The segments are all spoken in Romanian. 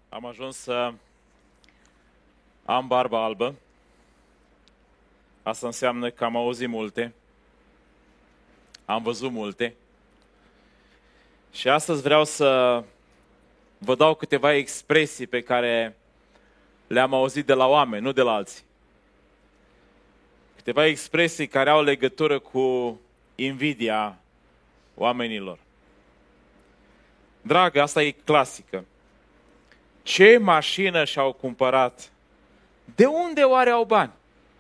Am ajuns să am barba albă. Asta înseamnă că am auzit multe, am văzut multe. Și astăzi vreau să vă dau câteva expresii pe care le-am auzit de la oameni, nu de la alții. Câteva expresii care au legătură cu invidia oamenilor. Dragă, asta e clasică. Ce mașină și-au cumpărat? De unde oare au bani?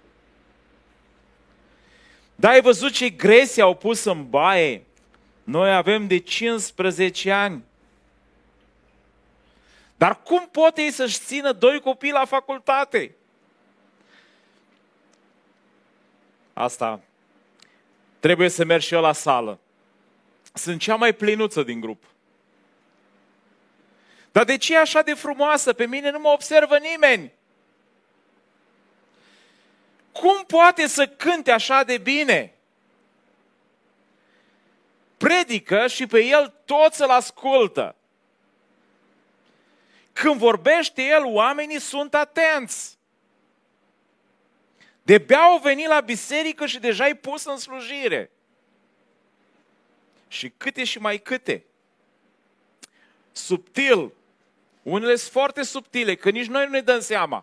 Da, ai văzut ce grese au pus în baie? Noi avem de 15 ani. Dar cum pot ei să-și țină 2 copii la facultate? Asta, trebuie să merg și eu la sală. Sunt cea mai plinuță din grup. Dar de ce e așa de frumoasă? Pe mine nu mă observă nimeni. Cum poate să cânte așa de bine? Predică și pe el toți îl ascultă. Când vorbește el, oamenii sunt atenți. De-abia au venit la biserică și deja i pus în slujire. Și câte și mai câte. Subtil. Unele sunt foarte subtile, că nici noi nu ne dăm seama.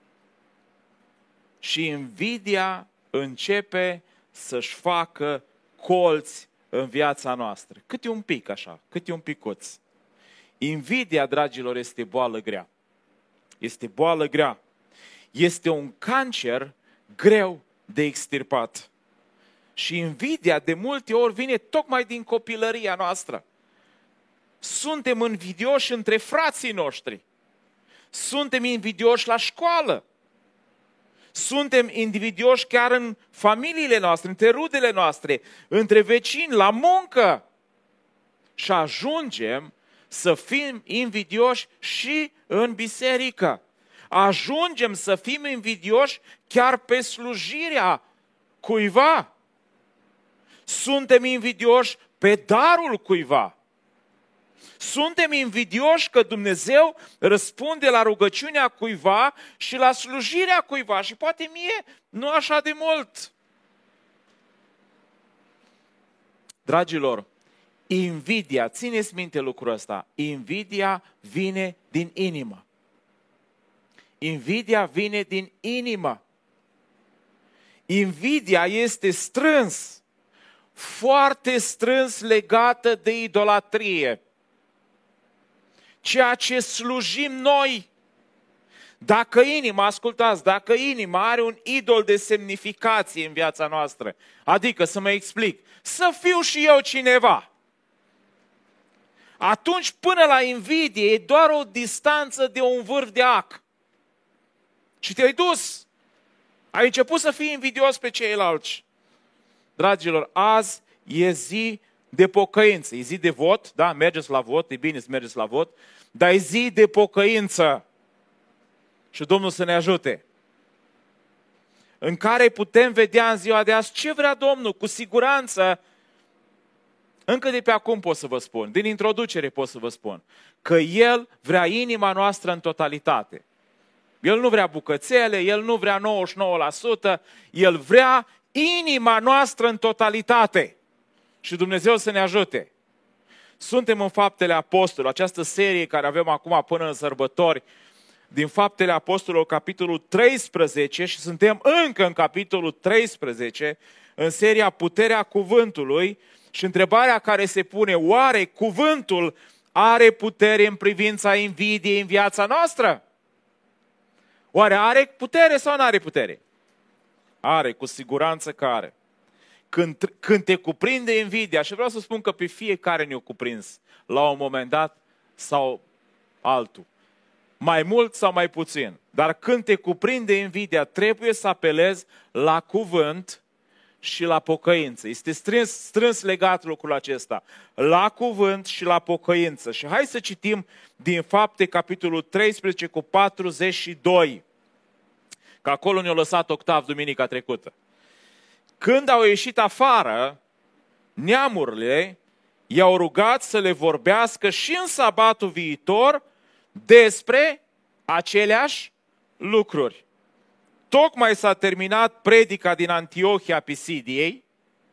Și invidia începe să-și facă colți în viața noastră. Câte un pic așa, câte un picuț. Invidia, dragilor, este boală grea. Este boală grea. Este un cancer greu de extirpat. Și invidia de multe ori vine tocmai din copilăria noastră. Suntem invidioși între frații noștri. Suntem invidioși la școală. Suntem invidioși chiar în familiile noastre, între rudele noastre, între vecini, la muncă. Și ajungem să fim invidioși și în biserică. Ajungem să fim invidioși chiar pe slujirea cuiva. Suntem invidioși pe darul cuiva. Suntem invidioși că Dumnezeu răspunde la rugăciunea cuiva și la slujirea cuiva și poate mie nu așa de mult. Dragilor, invidia, țineți minte lucrul ăsta, invidia vine din inimă. Invidia vine din inimă. Invidia este strâns, foarte strâns legată de idolatrie. Ceea ce slujim noi. Dacă inima, ascultați, dacă inima are un idol de semnificație în viața noastră, adică, să mă explic, să fiu și eu cineva, atunci până la invidie e doar o distanță de un vârf de ac. Și te-ai dus. Ai început să fii invidios pe ceilalți. Dragilor, azi e zi de pocăință. E zi de vot, da, mergeți la vot, e bine să mergeți la vot, dar e zi de pocăință. Și Domnul să ne ajute. În care putem vedea în ziua de azi ce vrea Domnul, cu siguranță. Încă de pe acum pot să vă spun, din introducere pot să vă spun, că El vrea inima noastră în totalitate. El nu vrea bucățele, El nu vrea 99%, El vrea inima noastră în totalitate. Și Dumnezeu să ne ajute. Suntem în Faptele Apostolilor, această serie care avem acum până în sărbători, din Faptele Apostolilor, capitolul 13, și suntem încă în capitolul 13, în seria Puterea Cuvântului, și întrebarea care se pune, oare cuvântul are putere în privința invidiei în viața noastră? Oare are putere sau nu are putere? Are, cu siguranță că are. Când te cuprinde invidia, și vreau să spun că pe fiecare ne-o cuprins la un moment dat sau altul, mai mult sau mai puțin, dar când te cuprinde invidia, trebuie să apelezi la cuvânt și la pocăință. Este strâns legat lucrul acesta. La cuvânt și la pocăință. Și hai să citim din Fapte, capitolul 13 cu 42. Că acolo ne-a lăsat Octav duminica trecută. Când au ieșit afară, neamurile i-au rugat să le vorbească și în sabatul viitor despre aceleași lucruri. Tocmai s-a terminat predica din Antiohia Pisidiei,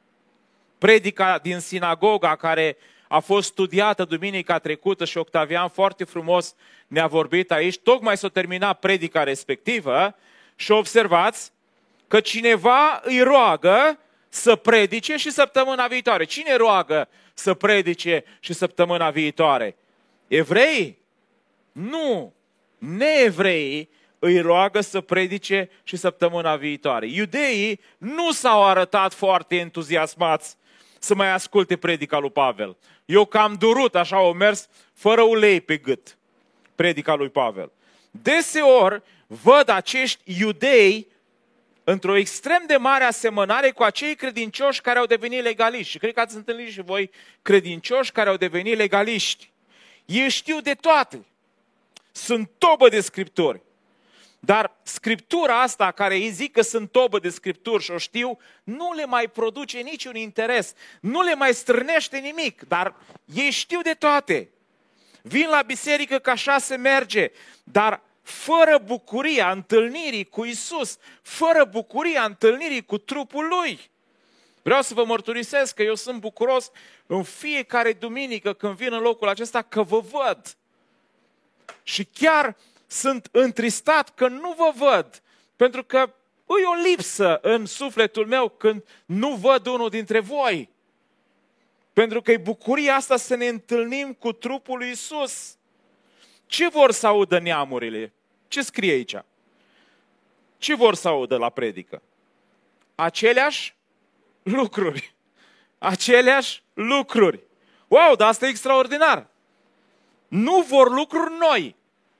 predica din sinagoga care a fost studiată duminica trecută și Octavian foarte frumos ne-a vorbit aici. Tocmai s-a terminat predica respectivă și observați că cineva îi roagă să predice și săptămâna viitoare. Cine roagă să predice și săptămâna viitoare? Evreii? Nu. Neevreii îi roagă să predice și săptămâna viitoare. Iudeii nu s-au arătat foarte entuziasmați să mai asculte predica lui Pavel. Eu cam durut, așa au mers fără ulei pe gât predica lui Pavel. Deseori văd acești iudei într-o extrem de mare asemănare cu acei credincioși care au devenit legaliști. Și cred că ați întâlnit și voi credincioși care au devenit legaliști. Ei știu de toate. Sunt tobă de scripturi. Dar scriptura asta care îi zic că sunt tobă de scripturi și o știu, nu le mai produce niciun interes. Nu le mai strânește nimic, dar ei știu de toate. Vin la biserică că așa se merge, dar fără bucuria întâlnirii cu Isus, fără bucuria întâlnirii cu trupul Lui. Vreau să vă mărturisesc că eu sunt bucuros în fiecare duminică când vin în locul acesta că vă văd. Și chiar sunt întristat că nu vă văd, pentru că e o lipsă în sufletul meu când nu văd unul dintre voi. Pentru că e bucuria asta să ne întâlnim cu trupul lui Isus. Ce vor să audă neamurile? Ce scrie aici? Ce vor să audă la predică? Aceleași lucruri. Aceleași lucruri. Wow, dar asta e extraordinar. Nu vor lucruri noi.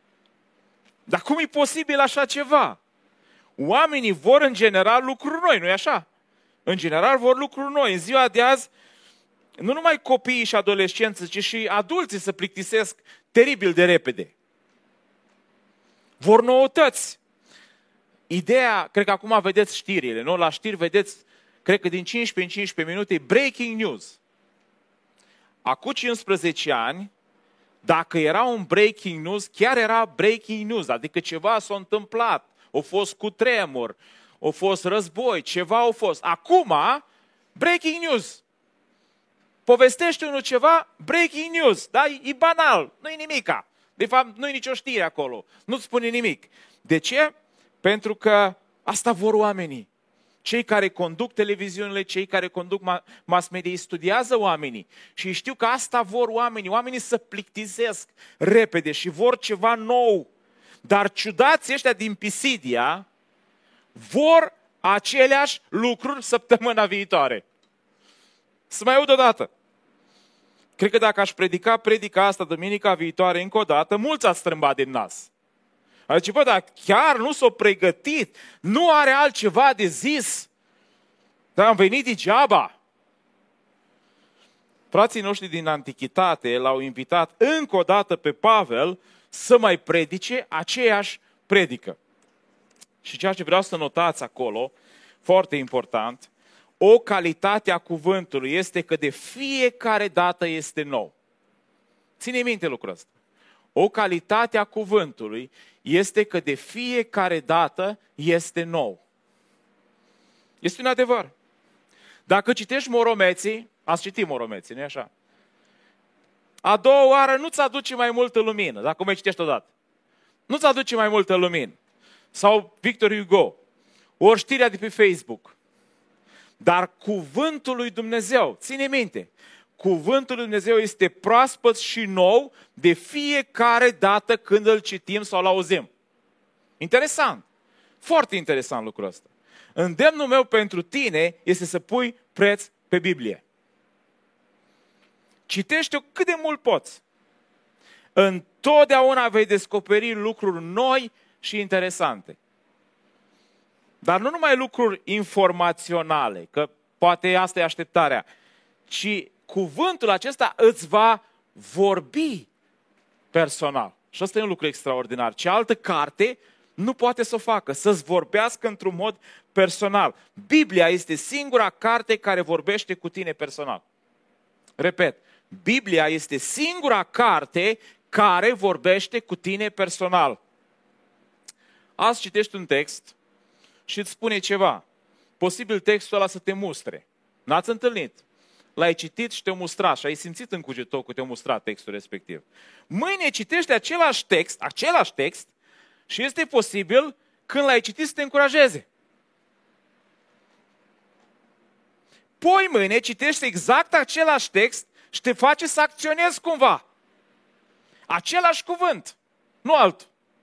Dar cum e posibil așa ceva? Oamenii vor în general lucruri noi, nu-i așa? În general vor lucruri noi. În ziua de azi, nu numai copiii și adolescenții, ci și adulții se plictisesc teribil de repede. Vor noutăți. Ideea, cred că acum vedeți știrile, nu? La știri vedeți, cred că din 15 în 15 minute, breaking news. Acum 15 ani, dacă era un breaking news, chiar era breaking news, adică ceva s-a întâmplat, a fost cutremur, a fost război, ceva a fost. Acum, breaking news. Povestește unul ceva, breaking news, da? E banal, nu-i nimica. De fapt, nu-i nicio știre acolo, nu-ți spune nimic. De ce? Pentru că asta vor oamenii. Cei care conduc televiziunile, cei care conduc mass media, studiază oamenii și știu că asta vor oamenii. Oamenii se plictisesc repede și vor ceva nou. Dar ciudații ăștia din Pisidia vor aceleași lucruri săptămâna viitoare. Să mai aud o dată. Cred că dacă aș predica asta duminica viitoare încă o dată, mulți ați strâmbat din nas. Adică, bă, dar chiar nu s-o pregătit, nu are altceva de zis, dar am venit degeaba. Frații noștri din antichitate l-au invitat încă o dată pe Pavel să mai predice aceeași predică. Și ceea ce vreau să notați acolo, foarte important, o calitate a cuvântului este că de fiecare dată este nou. Ține minte lucrul ăsta. O calitate a cuvântului este că de fiecare dată este nou. Este un adevăr. Dacă citești Moromeții, ați citit Moromeții, nu-i așa? A doua oară nu-ți aduce mai multă lumină, dacă mai citești odată. Nu-ți aduce mai multă lumină. Sau Victor Hugo, ori știrea de pe Facebook. Dar cuvântul lui Dumnezeu, ține minte, cuvântul lui Dumnezeu este proaspăt și nou de fiecare dată când îl citim sau îl auzim. Interesant. Foarte interesant lucrul ăsta. Îndemnul meu pentru tine este să pui preț pe Biblie. Citește-o cât de mult poți. Întotdeauna vei descoperi lucruri noi și interesante. Dar nu numai lucruri informaționale, că poate asta e așteptarea, ci cuvântul acesta îți va vorbi personal. Și asta e un lucru extraordinar. Ce altă carte nu poate să o facă, să-ți vorbească într-un mod personal. Biblia este singura carte care vorbește cu tine personal. Repet, Biblia este singura carte care vorbește cu tine personal. Azi citești un text și îți spune ceva. Posibil textul ăla să te mustre. N-ați întâlnit? L-ai citit și te-a mustrat și ai simțit în cugetul că te-a mustrat textul respectiv. Mâine citești același text și este posibil când l-ai citit să te încurajeze. Poi mâine citești exact același text și te face să acționezi cumva. Același cuvânt, nu altul.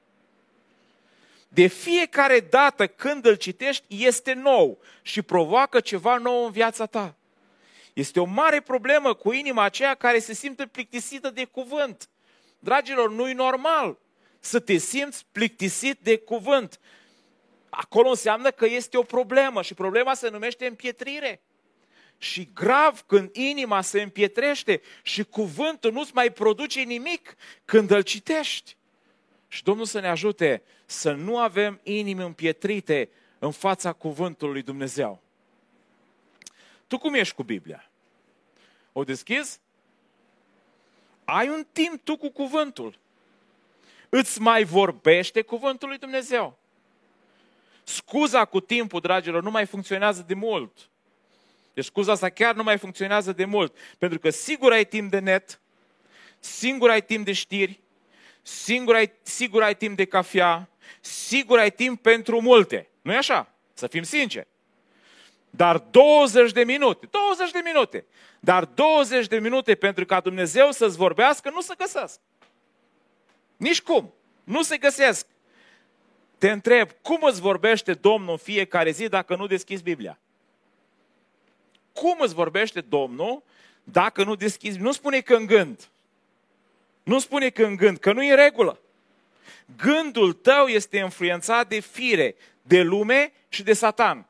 De fiecare dată când îl citești, este nou și provoacă ceva nou în viața ta. Este o mare problemă cu inima aceea care se simte plictisită de cuvânt. Dragilor, nu-i normal să te simți plictisit de cuvânt. Acolo înseamnă că este o problemă și problema se numește împietrire. Și grav când inima se împietrește și cuvântul nu-ți mai produce nimic când îl citești. Și Domnul să ne ajute să nu avem inimi împietrite în fața cuvântului lui Dumnezeu. Tu cum ești cu Biblia? O deschizi? Ai un timp tu cu cuvântul. Îți mai vorbește cuvântul lui Dumnezeu. Scuza cu timpul, dragilor, nu mai funcționează de mult. Deci scuza asta chiar nu mai funcționează de mult. Pentru că sigur ai timp de net, sigur ai timp de știri, sigur ai timp de cafea, sigur ai timp pentru multe. Nu-i așa? Să fim sinceri. Dar 20 de minute, dar 20 de minute pentru ca Dumnezeu să-ți vorbească, nu se găsesc. Nici cum. Nu se găsesc. Te întreb, cum îți vorbește Domnul în fiecare zi dacă nu deschizi Biblia? Cum îți vorbește Domnul dacă nu deschizi? Nu spune că în gând. Nu spune că în gând, că nu e în regulă. Gândul tău este influențat de fire, de lume și de Satan.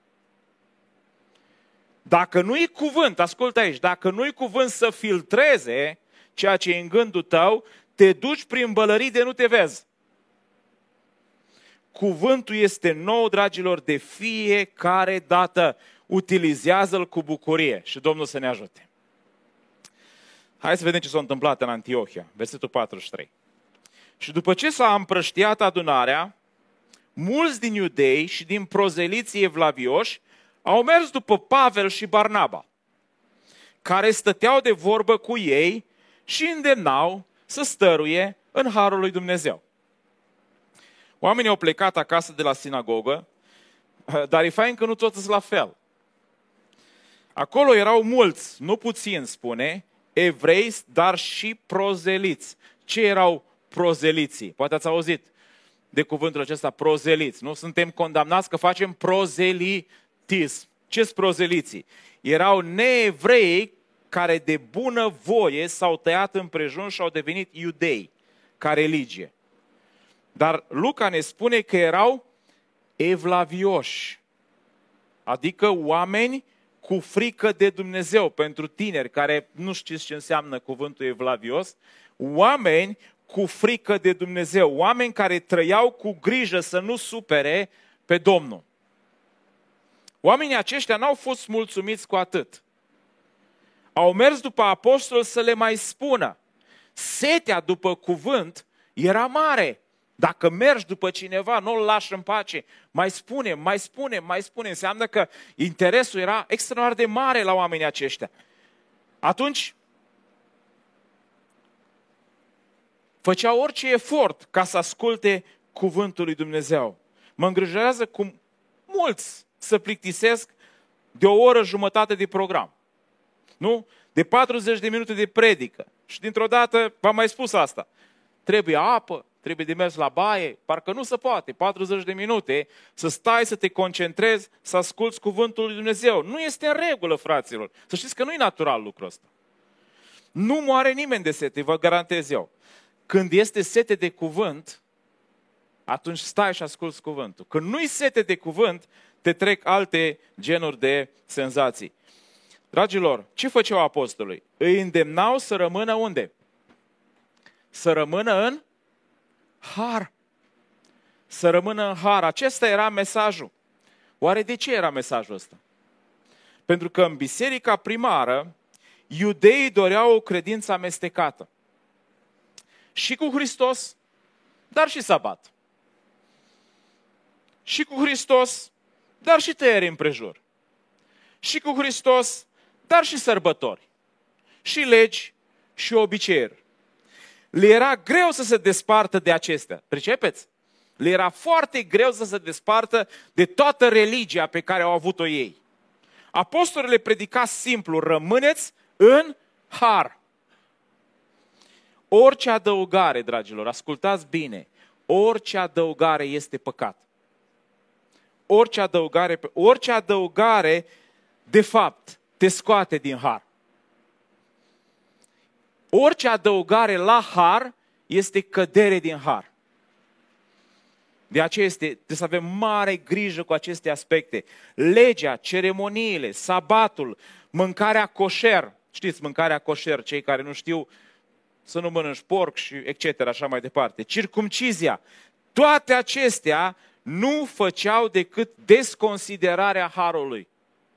Dacă nu-i cuvânt, ascultă aici, dacă nu-i cuvânt să filtreze ceea ce e în gândul tău, te duci prin bălării de nu te vezi. Cuvântul este nou, dragilor, de fiecare dată. Utilizează-l cu bucurie și Domnul să ne ajute. Hai să vedem ce s-a întâmplat în Antiohia, versetul 43. Și după ce s-a împrăștiat adunarea, mulți din iudei și din prozeliții evlavioși au mers după Pavel și Barnaba, care stăteau de vorbă cu ei și îndemnau să stăruie în harul lui Dumnezeu. Oamenii au plecat acasă de la sinagogă, dar e fain că nu toți sunt la fel. Acolo erau mulți, nu puțini, spune, evrei, dar și prozeliți. Ce erau prozeliții? Poate ați auzit de cuvântul acesta, prozeliți. Nu suntem condamnați că facem prozelitism. Ce-s prozeliții? Erau neevrei care de bună voie s-au tăiat împrejur și au devenit iudei ca religie. Dar Luca ne spune că erau evlavioși, adică oameni cu frică de Dumnezeu. Pentru tineri care nu știți ce înseamnă cuvântul evlavios, oameni cu frică de Dumnezeu, oameni care trăiau cu grijă să nu supere pe Domnul. Oamenii aceștia n-au fost mulțumiți cu atât. Au mers după apostol să le mai spună. Setea după cuvânt era mare. Dacă mergi după cineva, nu-l lași în pace, mai spune. Înseamnă că interesul era extraordinar de mare la oamenii aceștia. Atunci, făceau orice efort ca să asculte cuvântul lui Dumnezeu. Mă îngrijorează cum mulți se plictisesc de o oră jumătate de program. Nu? De 40 de minute de predică. Și dintr-o dată, v-am mai spus asta. Trebuie apă, trebuie de mers la baie, parcă nu se poate, 40 de minute, să stai, să te concentrezi, să asculți cuvântul lui Dumnezeu. Nu este în regulă, fraților. Să știți că nu e natural lucrul ăsta. Nu moare nimeni de sete, vă garantez eu. Când este sete de cuvânt, atunci stai și asculți cuvântul. Când nu-i sete de cuvânt, te trec alte genuri de senzații. Dragilor, ce făceau apostolii? Îi îndemnau să rămână unde? Să rămână în har. Să rămână în har. Acesta era mesajul. Oare de ce era mesajul ăsta? Pentru că în biserica primară, iudeii doreau o credință amestecată. și cu Hristos, dar și sabat. Și cu Hristos, dar și tăieri împrejur. Și cu Hristos, dar și sărbători. Și legi și obiceiuri. Le era greu să se despartă de acestea. Pricepeți? Le era foarte greu să se despartă de toată religia pe care au avut-o ei. Apostolul le predica simplu: rămâneți în har. Orice adăugare, dragilor, ascultați bine, orice adăugare este păcat. Orice adăugare, de fapt, te scoate din har. Orice adăugare la har este cădere din har. De aceea trebuie să avem mare grijă cu aceste aspecte. Legea, ceremoniile, sabatul, mâncarea coșer. Știți, mâncarea coșer, cei care nu știu, să nu mănânci porc și etc. așa mai departe. Circumcizia. Toate acestea nu făceau decât desconsiderarea harului.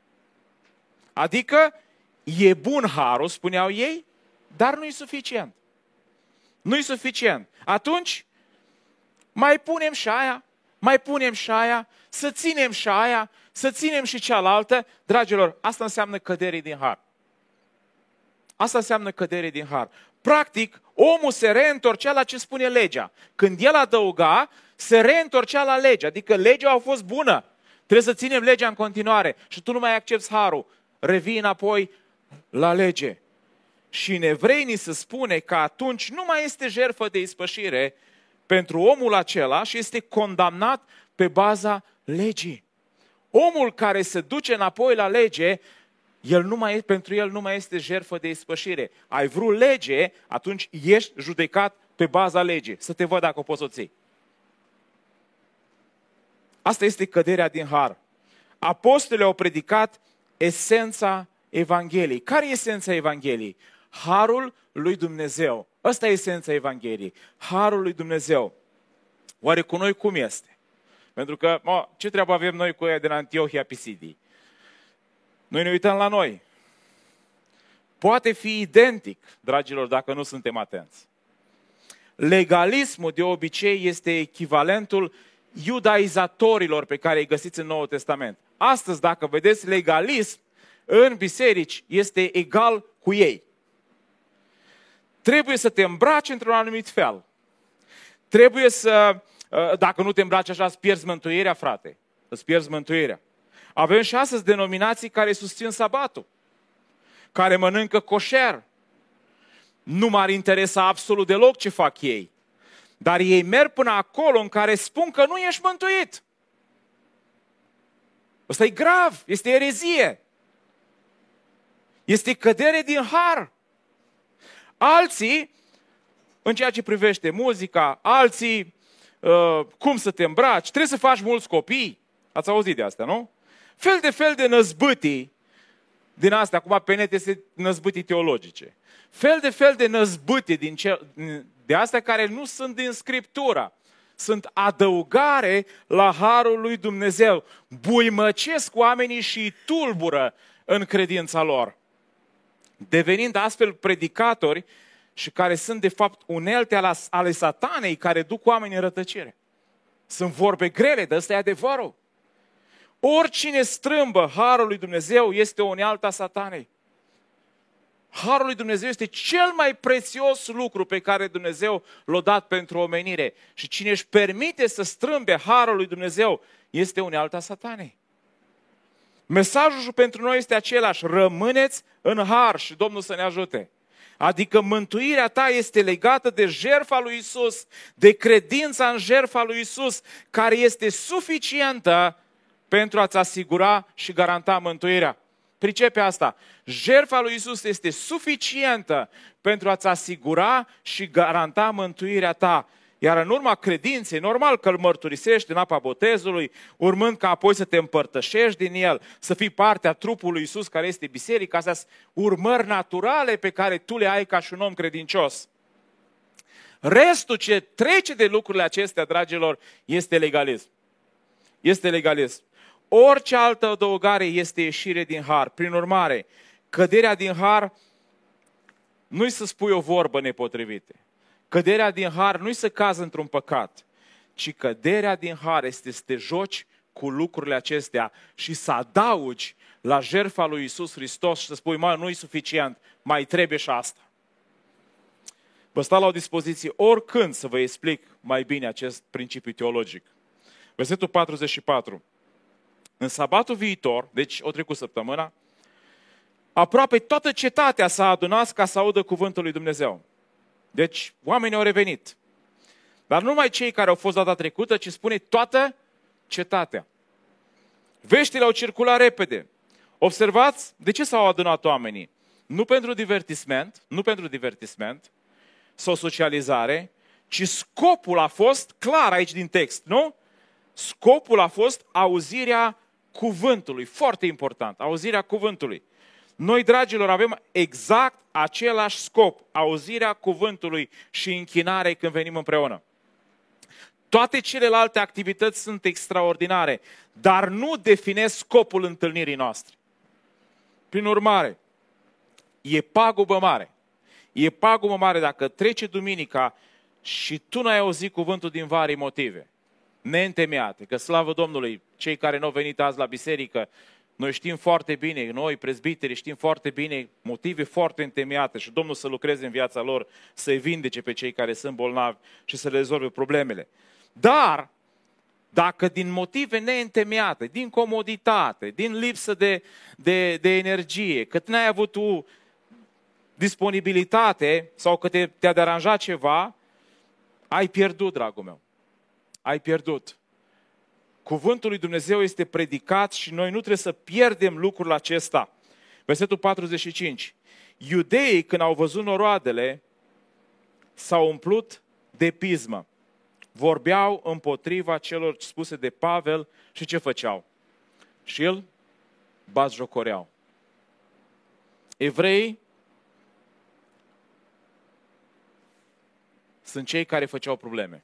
Adică e bun harul, spuneau ei, dar nu-i suficient. Nu-i suficient. Atunci mai punem și aia, mai punem și aia, să ținem și aia, să ținem și cealaltă. Dragilor, asta înseamnă cădere din har. Asta înseamnă cădere din har. Practic, omul se reîntorcea la ce spune legea. Când el adăuga, se reîntorcea la lege. Adică legea a fost bună. Trebuie să ținem legea în continuare. Și tu nu mai accepți harul. Revii înapoi la lege. Și în Evrei ni se spune că atunci nu mai este jertfă de ispășire pentru omul acela și este condamnat pe baza legii. Omul care se duce înapoi la lege, pentru el nu mai este jertfă de ispășire. Ai vrut lege, atunci ești judecat pe baza legii. Să te văd dacă o poți o ții. Asta este căderea din har. Apostolii au predicat esența Evangheliei. Care e esența Evangheliei? Harul lui Dumnezeu. Asta e esența Evangheliei. Harul lui Dumnezeu. Oare cu noi cum este? Pentru că, ce treabă avem noi cu ea din Antiohia Pisidii? Noi ne uităm la noi. Poate fi identic, dragilor, dacă nu suntem atenți. Legalismul de obicei este echivalentul iudaizatorilor pe care îi găsiți în Noul Testament. Astăzi, dacă vedeți legalism în biserici, este egal cu ei. Trebuie să te îmbraci într-un anumit fel. Trebuie să, dacă nu te îmbraci așa, îți pierzi mântuirea, frate. Îți pierzi mântuirea. Avem și astăzi denominații care susțin sabatul, care mănâncă coșer. Nu m-ar interesa absolut deloc ce fac ei. Dar ei merg până acolo în care spun că nu ești mântuit. Ăsta e grav, este erezie. Este cădere din har. Alții, în ceea ce privește muzica, alții, cum să te îmbraci, trebuie să faci mulți copii. Ați auzit de asta, nu? Fel de năzbâtii din astea, acum pe net este năzbâtii teologice. Fel de năzbâtii de astea care nu sunt din Scriptura. Sunt adăugare la harul lui Dumnezeu. Buimăcesc oamenii și îi tulbură în credința lor. Devenind astfel predicatori și care sunt de fapt unelte ale satanei care duc oamenii în rătăcire. Sunt vorbe grele, dar ăsta e adevărul. Oricine strâmbă harul lui Dumnezeu este o unealtă a satanei. Harul lui Dumnezeu este cel mai prețios lucru pe care Dumnezeu l-a dat pentru omenire. Și cine își permite să strâmbe harul lui Dumnezeu este unealta satanei. Mesajul pentru noi este același: rămâneți în har și Domnul să ne ajute. Adică mântuirea ta este legată de jertfa lui Isus, de credința în jertfa lui Isus, care este suficientă pentru a-ți asigura și garanta mântuirea. Pricepe asta. Jertfa lui Isus este suficientă pentru a-ți asigura și garanta mântuirea ta. Iar în urma credinței, normal că îl mărturisești în apa botezului, urmând ca apoi să te împărtășești din el, să fii parte a trupului lui Isus care este biserica, astea sunt urmări naturale pe care tu le ai ca și un om credincios. Restul ce trece de lucrurile acestea, dragilor, este legalism. Este legalism. Orice altă adăugare este ieșire din har. Prin urmare, căderea din har nu-i să spui o vorbă nepotrivită. Căderea din har nu-i să cazi într-un păcat, ci căderea din har este să te joci cu lucrurile acestea și să adaugi la jertfa lui Iisus Hristos și să spui, nu-i suficient, mai trebuie și asta. Vă stau la o dispoziție oricând să vă explic mai bine acest principiu teologic. Versetul 44. În sabatul viitor, deci o trecut săptămâna, aproape toată cetatea s-a adunat ca să audă cuvântul lui Dumnezeu. Deci oamenii au revenit. Dar nu numai cei care au fost data trecută, ci spune toată cetatea. Veștile au circulat repede. Observați de ce s-au adunat oamenii. Nu pentru divertisment sau socializare, ci scopul a fost clar aici din text, nu? Scopul a fost auzirea cuvântului. Foarte important, auzirea cuvântului. Noi, dragilor, avem exact același scop, auzirea cuvântului și închinare când venim împreună. Toate celelalte activități sunt extraordinare, dar nu definesc scopul întâlnirii noastre. Prin urmare, e pagubă mare. E pagubă mare dacă trece duminica și tu n-ai auzit cuvântul din vari motive neîntemeiate. Că slavă Domnului, cei care nu au venit azi la biserică, noi știm foarte bine, noi prezbiteri știm foarte bine motive foarte întemeiate și Domnul să lucreze în viața lor, să-i vindece pe cei care sunt bolnavi și să le rezolve problemele. Dar, dacă din motive neîntemeiate, din comoditate, din lipsă de energie, că n-ai avut tu disponibilitate sau că te-a deranjat ceva, ai pierdut, dragul meu. Ai pierdut. Cuvântul lui Dumnezeu este predicat și noi nu trebuie să pierdem lucrul acesta. Versetul 45. Iudeii, când au văzut noroadele, s-au umplut de pismă. Vorbeau împotriva celor spuse de Pavel și ce făceau? Și îl batjocoreau. Evreii sunt cei care făceau probleme.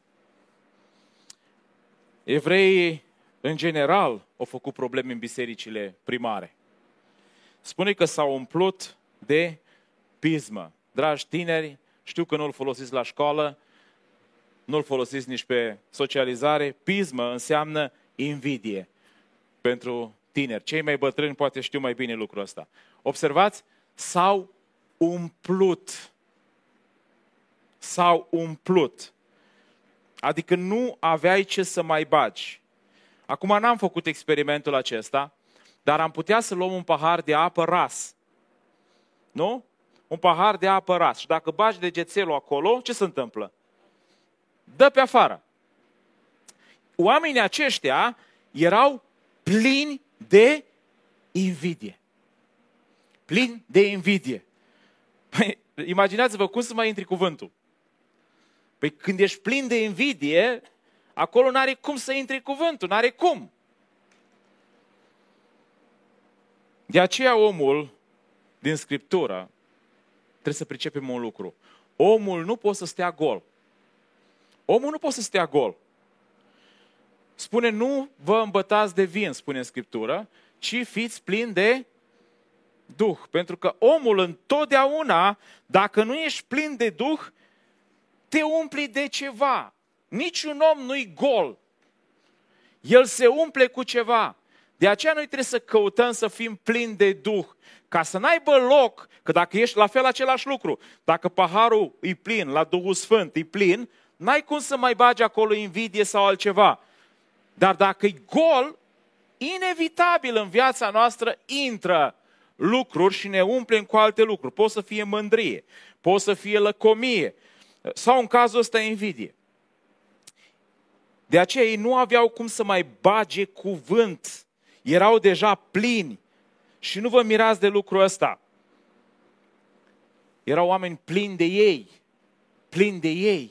Evreii, în general, au făcut probleme în bisericile primare. Spune că s-au umplut de pismă. Dragi tineri, știu că nu-l folosiți la școală, nu-l folosiți nici pe socializare. Pismă înseamnă invidie pentru tineri. Cei mai bătrâni poate știu mai bine lucrul ăsta. Observați, s-au umplut. S-au umplut. Adică nu aveai ce să mai bagi. Acum n-am făcut experimentul acesta, dar am putea să luăm un pahar de apă ras. Nu? Un pahar de apă ras. Și dacă bagi degețelul acolo, ce se întâmplă? Dă pe afară. Oamenii aceștia erau plini de invidie. Plini de invidie. Păi, imaginați-vă cum să mai intri cuvântul. Păi când ești plin de invidie, acolo n-are cum să intri cuvântul, n-are cum. De aceea omul din Scriptură, trebuie să pricepem un lucru. Omul nu poate să stea gol. Omul nu poate să stea gol. Spune, nu vă îmbătați de vin, spune în Scriptură, ci fiți plini de Duh. Pentru că omul întotdeauna, dacă nu ești plin de Duh, te umpli de ceva. Niciun om nu-i gol. El se umple cu ceva. De aceea noi trebuie să căutăm să fim plini de Duh. Ca să n-aibă loc, că dacă ești la fel același lucru, dacă paharul e plin, la Duhul Sfânt e plin, n-ai cum să mai bagi acolo invidie sau altceva. Dar dacă e gol, inevitabil în viața noastră intră lucruri și ne umplem cu alte lucruri. Poate să fie mândrie, poate să fie lăcomie, sau în cazul ăsta invidie. De aceea ei nu aveau cum să mai bage cuvânt. Erau deja plini. Și nu vă mirați de lucrul ăsta. Erau oameni plini de ei. Plini de ei.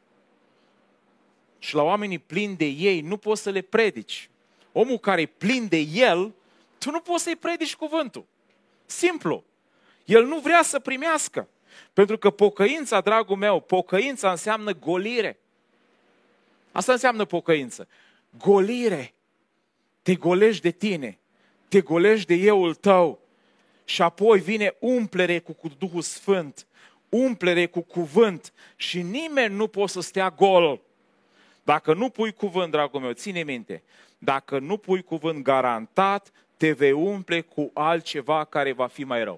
Și la oamenii plini de ei nu poți să le predici. Omul care e plin de el, tu nu poți să-i predici cuvântul. Simplu. El nu vrea să primească. Pentru că pocăința, dragul meu, pocăința înseamnă golire. Asta înseamnă pocăință. Golire. Te golești de tine. Te golești de euul tău. Și apoi vine umplere cu Duhul Sfânt. umplere cu cuvânt și nimeni nu poate să stea gol. Dacă nu pui cuvânt, dragul meu, ține minte, dacă nu pui cuvânt, garantat te vei umple cu altceva care va fi mai rău.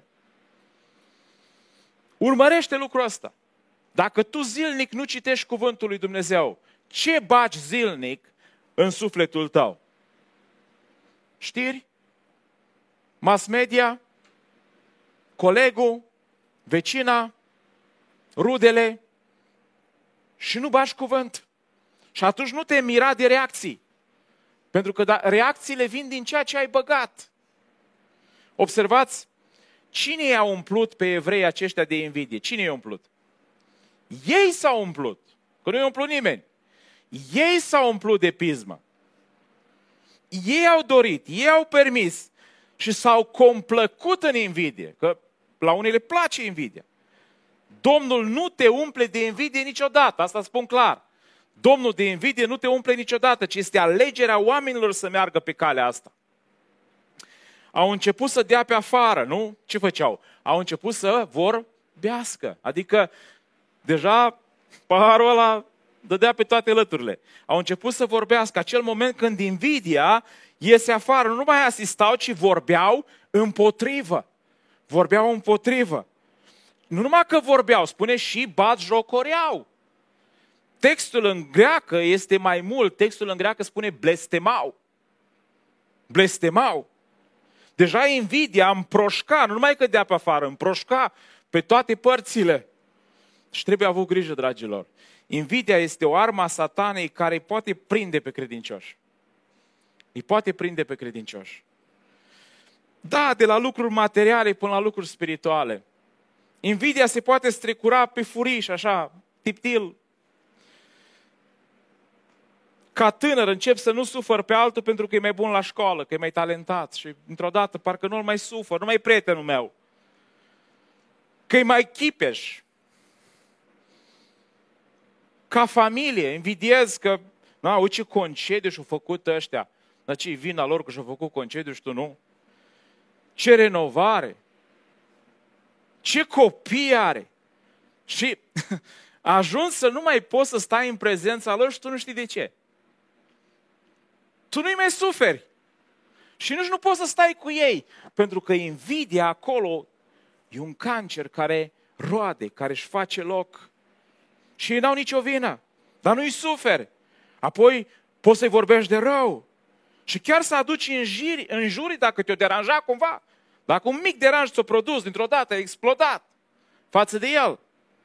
Urmărește lucrul ăsta. Dacă tu zilnic nu citești cuvântul lui Dumnezeu, ce bagi zilnic în sufletul tău? Știri? Mass media? Colegul? Vecina? Rudele? Și nu bagi cuvânt. Și atunci nu te mira de reacții. Pentru că reacțiile vin din ceea ce ai băgat. Observați, cine i-a umplut pe evrei aceștia de invidie? Cine i-a umplut? Ei s-au umplut. Că nu i-a umplut nimeni. Ei s-au umplut de pismă. Ei au dorit, ei au permis și s-au complăcut în invidie. Că la unii le place invidia. Domnul nu te umple de invidie niciodată, asta spun clar. Domnul de invidie nu te umple niciodată, ci este alegerea oamenilor să meargă pe calea asta. Au început să dea pe afară, nu? Ce făceau? Au început să vorbească. Adică deja paharul ăla dădea pe toate lăturile. Au început să vorbească. Acel moment când invidia iese afară, nu mai asistau, ci vorbeau împotrivă. Vorbeau împotrivă. Nu numai că vorbeau, spune și batjocoreau. Textul în greacă este mai mult. Textul în greacă spune blestemau. Blestemau. Deja invidia împroșca, nu numai că dea pe afară, împroșca pe toate părțile. Și trebuie avut grijă, dragilor. Invidia este o armă a satanei care îi poate prinde pe credincioși. Îi poate prinde pe credincioși. Da, de la lucruri materiale până la lucruri spirituale. Invidia se poate strecura pe furiș, așa, tiptil. Ca tânăr încep să nu sufăr pe altul pentru că e mai bun la școală, că e mai talentat și într-o dată parcă nu-l mai sufăr, nu mai e prietenul meu. Că e mai chipeș. Ca familie, invidiez că, uite ce concediu și-au făcut ăștia. Dar ce-i vina lor că și-au făcut concediu și tu nu? Ce renovare! Ce copii are! Și a ajuns să nu mai poți să stai în prezența lor și tu nu știi de ce. Tu nu-i mai suferi. Și nici nu poți să stai cu ei. Pentru că invidia acolo e un cancer care roade, care își face loc. Și ei n-au nicio vină. Dar nu-i suferi. Apoi poți să-i vorbești de rău. Și chiar să aduci în juri dacă te-o deranja cumva. Dacă un mic deranj ți-o produs, dintr-o dată a explodat față de el.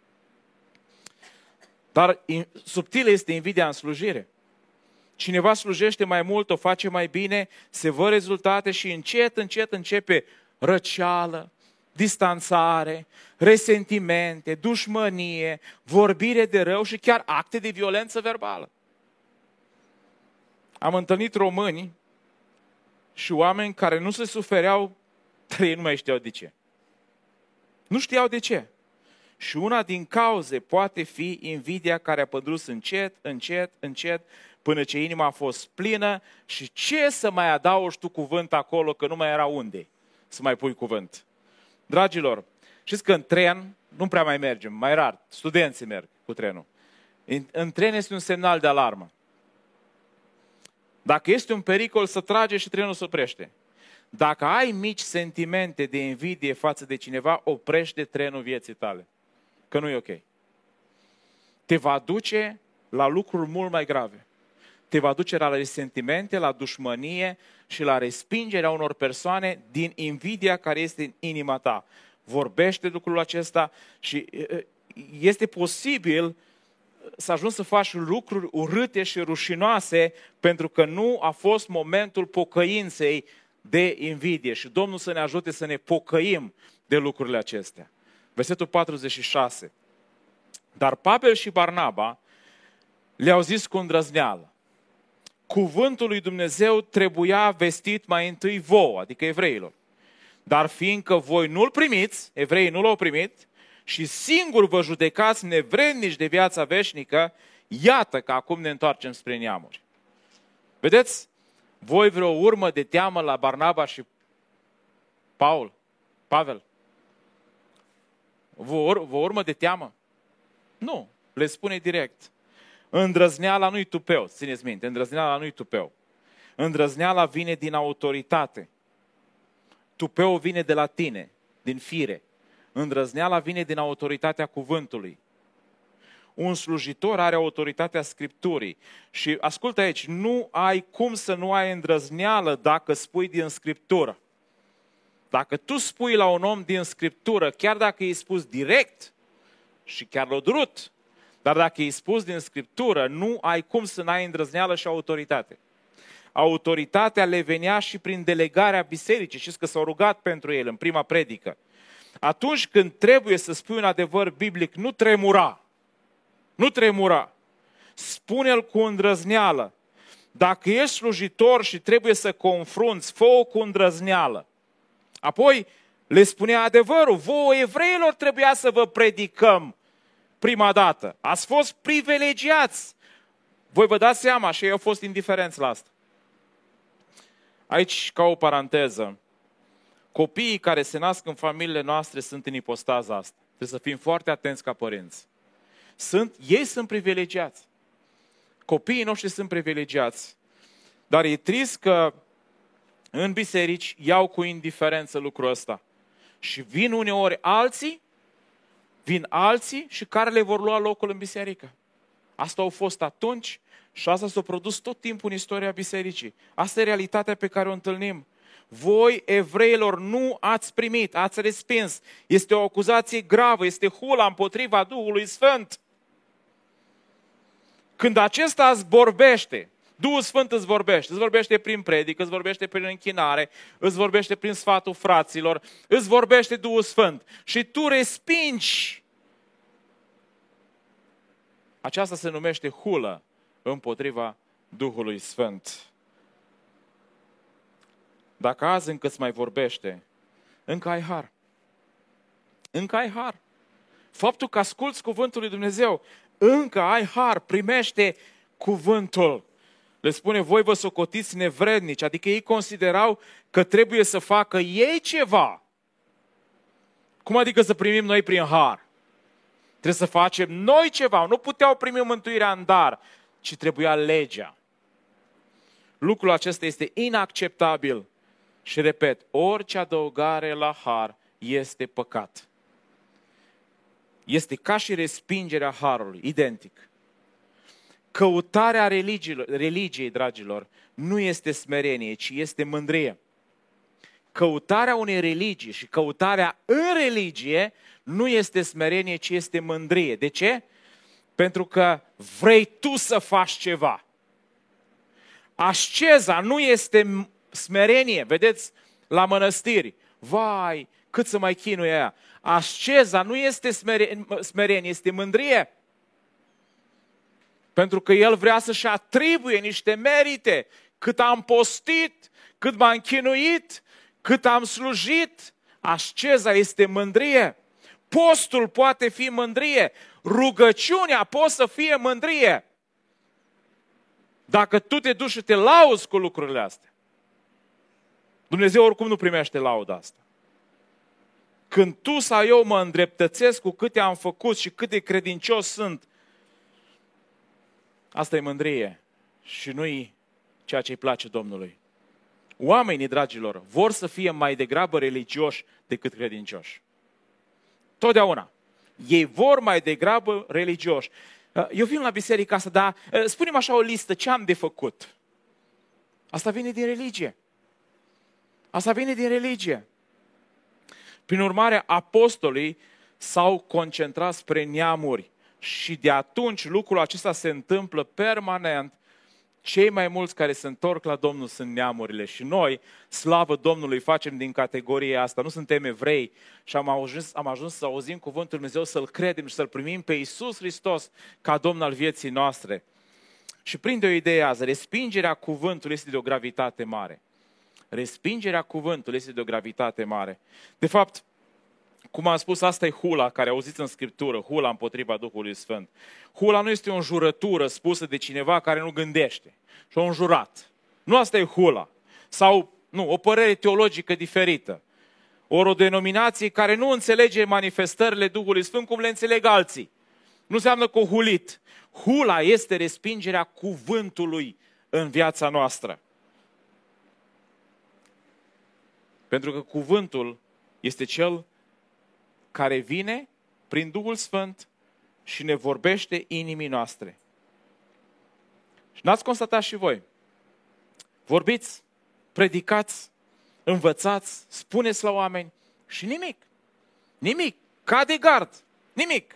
Dar subtilă este invidia în slujire. Cineva slujește mai mult, o face mai bine, se văd rezultate și încet, încet începe răceală, distanțare, resentimente, dușmănie, vorbire de rău și chiar acte de violență verbală. Am întâlnit români și oameni care nu se sufereau, dar ei nu mai știau de ce. Nu știau de ce. Și una din cauze poate fi invidia care a pădrus încet, încet, încet, până ce inima a fost plină și ce să mai adaugi tu cuvânt acolo, că nu mai era unde să mai pui cuvânt. Dragilor, știți că în tren nu prea mai mergem, mai rar, studenții merg cu trenul. În tren este un semnal de alarmă. Dacă este un pericol, să trage și trenul se oprește. Dacă ai mici sentimente de invidie față de cineva, oprește trenul vieții tale. Că nu e ok. Te va duce la lucruri mult mai grave. Te va duce la resentimente, la dușmănie și la respingerea unor persoane din invidia care este în inima ta. Vorbește lucrul acesta și este posibil să ajungi să faci lucruri urâte și rușinoase pentru că nu a fost momentul pocăinței de invidie. Și Domnul să ne ajute să ne pocăim de lucrurile acestea. Versetul 46. Dar Pavel și Barnaba le-au zis cu îndrăzneală: cuvântul lui Dumnezeu trebuia vestit mai întâi vouă, adică evreilor. Dar fiindcă voi nu-l primiți, evreii nu l-au primit, și singur vă judecați nevrednici de viața veșnică, iată că acum ne întoarcem spre neamuri. Vedeți? Voi vreo urmă de teamă la Barnaba și Pavel? vă urmă de teamă? Nu, le spune direct. Îndrăzneala nu-i tupeu, țineți minte, îndrăzneala nu-i tupeu. Îndrăzneala vine din autoritate. Tupeu vine de la tine, din fire. Îndrăzneala vine din autoritatea cuvântului. Un slujitor are autoritatea Scripturii. Și ascultă aici, nu ai cum să nu ai îndrăzneală dacă spui din Scriptură. Dacă tu spui la un om din Scriptură, chiar dacă i-ai spus direct și chiar l-a durut, dar dacă i-ai spus din Scriptură, nu ai cum să n-ai îndrăzneală și autoritate. Autoritatea le venea și prin delegarea bisericii. Știți că s-au rugat pentru el în prima predică. Atunci când trebuie să spui un adevăr biblic, nu tremura. Nu tremura. Spune-l cu îndrăzneală. Dacă ești slujitor și trebuie să confrunți, fă-o cu îndrăzneală. Apoi le spunea adevărul. Vouă, evreilor, trebuia să vă predicăm prima dată. Ați fost privilegiați. Voi vă dați seama și ei au fost indiferenți la asta. Aici, ca o paranteză, copiii care se nasc în familiile noastre sunt în ipostaza asta. Trebuie să fim foarte atenți ca părinți. Ei sunt privilegiați. Copiii noștri sunt privilegiați. Dar e trist că în biserici iau cu indiferență lucrul ăsta. Și vin uneori alții și care le vor lua locul în biserică. Asta au fost atunci și asta s-a produs tot timpul în istoria bisericii. Asta e realitatea pe care o întâlnim. Voi, evreilor, nu ați primit, ați respins. Este o acuzație gravă, este hula împotriva Duhului Sfânt. Când acesta îți vorbește, Duhul Sfânt îți vorbește prin predică, îți vorbește prin închinare, îți vorbește prin sfatul fraților, îți vorbește Duhul Sfânt și tu respingi. Aceasta se numește hulă împotriva Duhului Sfânt. Dacă azi încă îți mai vorbește, încă ai har. Încă ai har. Faptul că asculți cuvântul lui Dumnezeu, încă ai har, primește cuvântul. Le spune, voi vă socotiți nevrednici, adică ei considerau că trebuie să facă ei ceva. Cum adică să primim noi prin har? Trebuie să facem noi ceva. Nu puteau primi mântuirea în dar, ci trebuia legea. Lucrul acesta este inacceptabil. Și repet, orice adăugare la har este păcat. Este ca și respingerea harului, identic. Căutarea religiei, dragilor, nu este smerenie, ci este mândrie. Căutarea unei religii și căutarea în religie nu este smerenie, ci este mândrie. De ce? Pentru că vrei tu să faci ceva. Asceza nu este smerenie. Vedeți, la mănăstiri, vai, cât să mai chinuie aia. Asceza nu este smerenie, este mândrie. Pentru că el vrea să-și atribuie niște merite. Cât am postit, cât m-am chinuit, cât am slujit. Asceza este mândrie. Postul poate fi mândrie. Rugăciunea poate să fie mândrie. Dacă tu te duci și te lauzi cu lucrurile astea. Dumnezeu oricum nu primește lauda asta. Când tu sau eu mă îndreptățesc cu câte am făcut și cât de credincios sunt, asta e mândrie și nu-i ceea ce îi place Domnului. Oamenii, dragilor, vor să fie mai degrabă religioși decât credincioși. Totdeauna. Ei vor mai degrabă religioși. Eu vin la biserica asta, dar spune-mi așa o listă, ce am de făcut? Asta vine din religie. Asta vine din religie. Prin urmare, apostolii s-au concentrat spre neamuri și de atunci lucrul acesta se întâmplă permanent. Cei mai mulți care se întorc la Domnul sunt neamurile și noi, slavă Domnului, facem din categoria asta. Nu suntem evrei și am ajuns să auzim cuvântul Lui Dumnezeu, să-L credem și să-L primim pe Iisus Hristos ca Domn al vieții noastre. Și prinde o idee azi, respingerea cuvântului este de o gravitate mare. Respingerea cuvântului este de o gravitate mare. De fapt, cum am spus, asta e hula care auziți în Scriptură, hula împotriva Duhului Sfânt. Hula nu este o înjurătură spusă de cineva care nu gândește și o înjurat. Nu asta e hula. Sau, nu, o părere teologică diferită. ori o denominație care nu înțelege manifestările Duhului Sfânt cum le înțeleg alții. Nu înseamnă că o hulit. Hula este respingerea cuvântului în viața noastră. Pentru că cuvântul este cel care vine prin Duhul Sfânt și ne vorbește inimii noastre. Și n-ați constatat și voi? Vorbiți, predicați, învățați, spuneți la oameni și nimic. Nimic. Ca de gard. Nimic.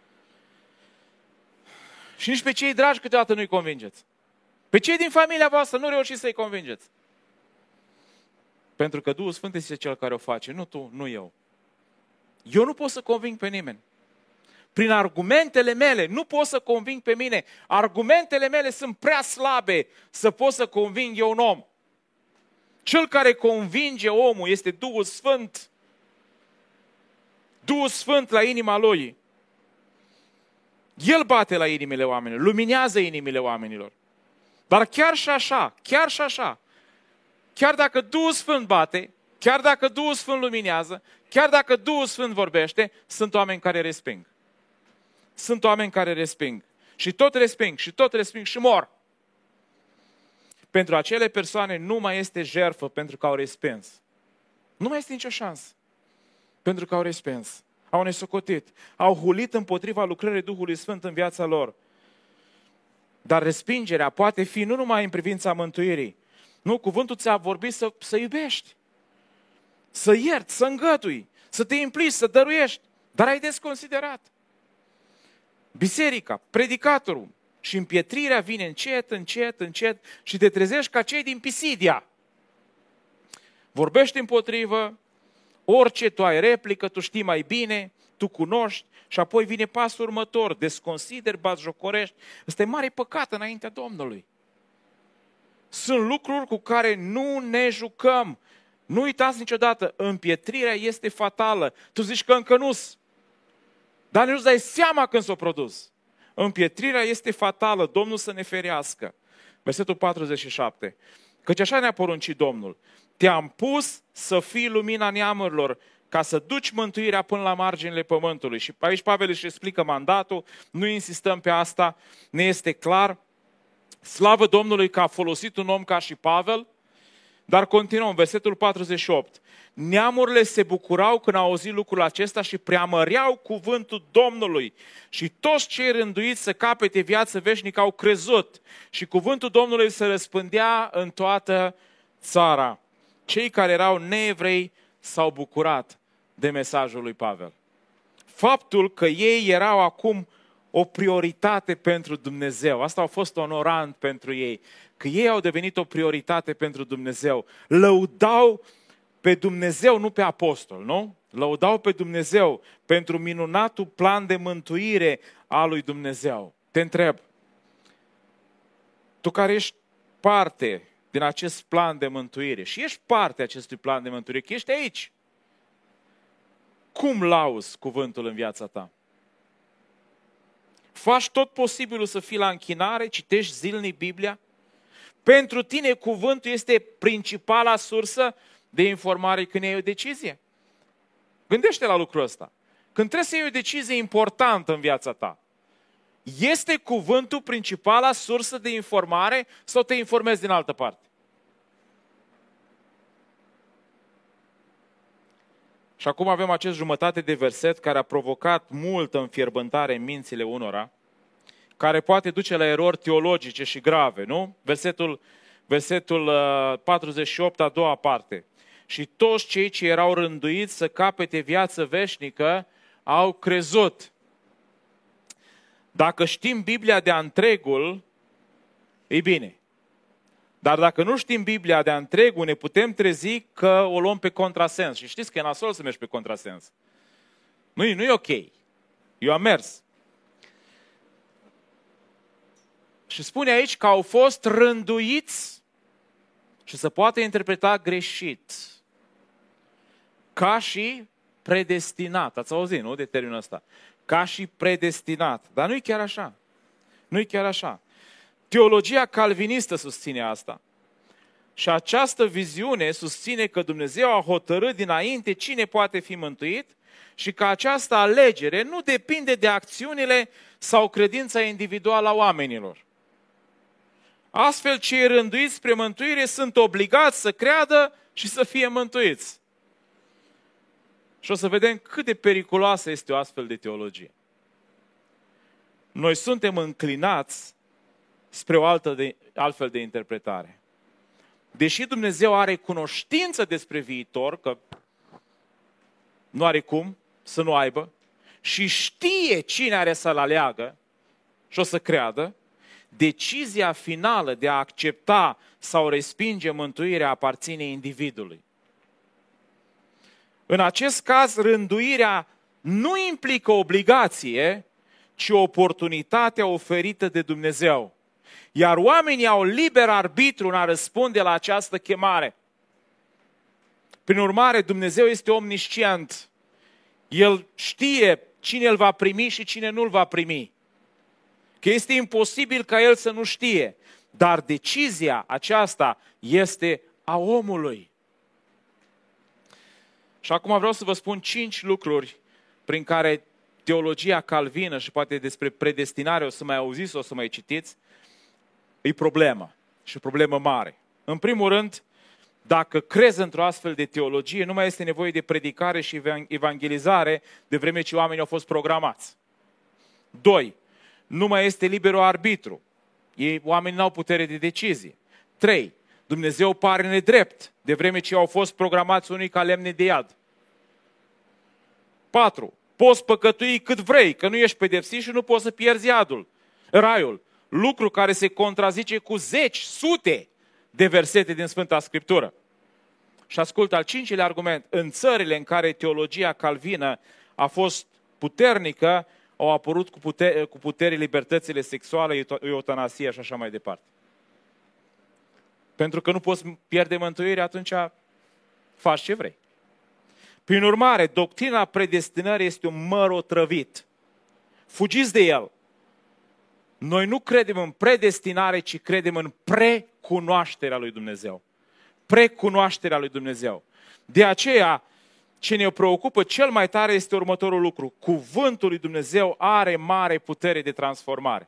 Și nici pe cei dragi câteodată nu-i convingeți. Pe cei din familia voastră nu reușiți să-i convingeți. Pentru că Duhul Sfânt este cel care o face, nu tu, nu eu. Eu nu pot să conving pe nimeni. Prin argumentele mele nu pot să conving pe mine. Argumentele mele sunt prea slabe să pot să conving eu un om. Cel care convinge omul este Duhul Sfânt. Duhul Sfânt la inima lui. El bate la inimile oamenilor, luminează inimile oamenilor. Dar chiar și așa, chiar dacă Duhul Sfânt bate, chiar dacă Duhul Sfânt luminează, chiar dacă Duhul Sfânt vorbește, sunt oameni care resping. Sunt oameni care resping. Și tot resping, și tot resping și mor. Pentru acele persoane nu mai este jertfă pentru că au respins. Nu mai este nicio șansă. Pentru că au respins. Au nesocotit. Au hulit împotriva lucrării Duhului Sfânt în viața lor. Dar respingerea poate fi nu numai în privința mântuirii. Nu, cuvântul ți-a vorbit să iubești. Să ierți, să îngădui, să te implici, să dăruiești. Dar ai desconsiderat. Biserica, predicatorul și împietrirea vine încet și te trezești ca cei din Pisidia. Vorbești împotrivă, orice tu ai replică, tu știi mai bine, tu cunoști și apoi vine pasul următor, desconsideri, batjocorești. Ăsta e mare păcat înaintea Domnului. Sunt lucruri cu care nu ne jucăm. Nu uitați niciodată, împietrirea este fatală. Tu zici că încă nu-s, dar nu-ți dai seama când s-o produs. Împietrirea este fatală, Domnul să ne ferească. Versetul 47. Căci așa ne-a poruncit Domnul. Te-am pus să fii lumina neamurilor, ca să duci mântuirea până la marginile pământului. Și aici Pavel își explică mandatul, nu insistăm pe asta, ne este clar. Slavă Domnului că a folosit un om ca și Pavel, dar continuăm, versetul 48. Neamurile se bucurau când au auzit lucrul acesta și preamăreau cuvântul Domnului. Și toți cei rânduiți să capete viață veșnică au crezut. Și cuvântul Domnului se răspândea în toată țara. Cei care erau neevrei s-au bucurat de mesajul lui Pavel. Faptul că ei erau acum o prioritate pentru Dumnezeu. Asta a fost onorant pentru ei. Că ei au devenit o prioritate pentru Dumnezeu. Lăudau pe Dumnezeu, nu pe apostol, nu? Lăudau pe Dumnezeu pentru minunatul plan de mântuire al lui Dumnezeu. Te întreb, tu care ești parte din acest plan de mântuire și ești parte acestui plan de mântuire, că ești aici, cum lauzi cuvântul în viața ta? Faci tot posibilul să fii la închinare, citești zilnic Biblia? Pentru tine cuvântul este principala sursă de informare când iei o decizie. Gândește la lucrul ăsta. Când trebuie să iei o decizie importantă în viața ta, este cuvântul principala sursă de informare sau te informezi din altă parte? Și acum avem acest jumătate de verset care a provocat multă înfierbântare în mințile unora, care poate duce la erori teologice și grave, nu? Versetul 48, a doua parte. Și toți cei ce erau rânduiți să capete viață veșnică au crezut. Dacă știm Biblia de-a întregul, e bine. Dar dacă nu știm Biblia de-a întregul, ne putem trezi că o luăm pe contrasens. Și știți că e nasol să mergi pe contrasens. Nu e ok. Eu am mers. Și spune aici că au fost rânduiți și se poate interpreta greșit. Ca și predestinat. Ați auzit, nu, de termenul ăsta? Ca și predestinat. Dar nu-i chiar așa. Nu-i chiar așa. Teologia calvinistă susține asta. Și această viziune susține că Dumnezeu a hotărât dinainte cine poate fi mântuit și că această alegere nu depinde de acțiunile sau credința individuală a oamenilor. Astfel, cei rânduiți spre mântuire sunt obligați să creadă și să fie mântuiți. Și o să vedem cât de periculoasă este o astfel de teologie. Noi suntem înclinați spre o altfel de interpretare. Deși Dumnezeu are cunoștință despre viitor, că nu are cum să nu aibă, și știe cine are să-l aleagă și o să creadă, decizia finală de a accepta sau respinge mântuirea aparține individului. În acest caz, rânduirea nu implică obligație, ci oportunitatea oferită de Dumnezeu. Iar oamenii au liber arbitru în a răspunde la această chemare. Prin urmare, Dumnezeu este omniscient. El știe cine îl va primi și cine nu îl va primi. Că este imposibil ca el să nu știe. Dar decizia aceasta este a omului. Și acum vreau să vă spun 5 lucruri prin care teologia calvină, și poate despre predestinare o să mai auziți, o să mai citiți, e problemă și o problemă mare. În primul rând, dacă crezi într-o astfel de teologie, nu mai este nevoie de predicare și evangelizare de vreme ce oamenii au fost programați. 2. Nu mai este liberul arbitru. Oamenii n-au putere de decizie. 3. Dumnezeu pare nedrept, de vreme ce au fost programați unii ca lemne de iad. 4. Poți păcătui cât vrei, că nu ești pedepsit și nu poți să pierzi raiul. Lucru care se contrazice cu sute de versete din Sfânta Scriptură. Și ascultă al 5-lea argument. În țările în care teologia calvină a fost puternică, au apărut cu putere libertățile sexuale, eutanasia și așa mai departe. Pentru că nu poți pierde mântuirea, atunci faci ce vrei. Prin urmare, doctrina predestinării este un măr otrăvit. Fugiți de el. Noi nu credem în predestinare, ci credem în precunoașterea lui Dumnezeu. Precunoașterea lui Dumnezeu. De aceea, ce ne preocupă cel mai tare este următorul lucru. Cuvântul lui Dumnezeu are mare putere de transformare.